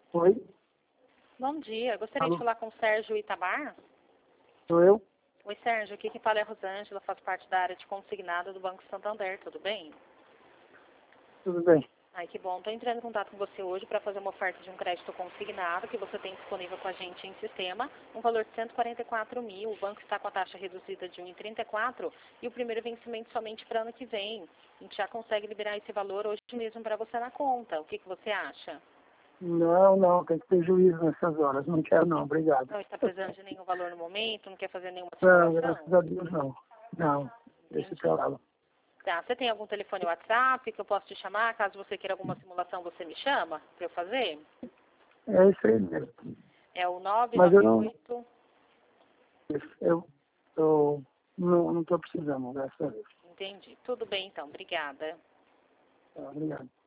Oi? Bom dia, gostaria Alô? de falar com o Sérgio Itamar. Sou eu? Oi, Sérgio, aqui quem fala é a Rosângela, faço parte da área de consignado do Banco Santander, tudo bem? Tudo bem. Ai, que bom. Estou entrando em contato com você hoje para fazer uma oferta de um crédito consignado que você tem disponível com a gente em sistema, um valor de 144 mil. O banco está com a taxa reduzida de 1,34 e o primeiro vencimento somente para ano que vem. A gente já consegue liberar esse valor hoje mesmo para você na conta. O que você acha? Não, tem que ter juízo nessas horas. Não quero não, obrigado. Não está precisando de nenhum valor no momento? Não quer fazer nenhuma Não, simulação? graças a Deus não. Não, deixa pra lá. Tá, você tem algum telefone WhatsApp que eu posso te chamar? Caso você queira alguma simulação, você me chama para eu fazer? É isso aí mesmo. É o Mas eu não, 998... eu não estou precisando, graças a Deus. Entendi. Tudo bem, então. Obrigada. Tá, obrigado.